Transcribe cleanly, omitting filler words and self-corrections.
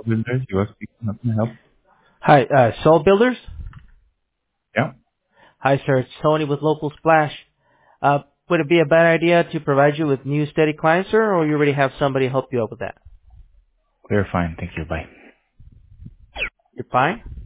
Builders. You are speaking. How can I help? Hi, Soul Builders. Yeah. Hi, sir. It's Tony with Local Splash. Would it be a bad idea to provide you with new steady clients, sir, or you already have somebody help you out with that? We're fine. Thank you. Bye. You're fine?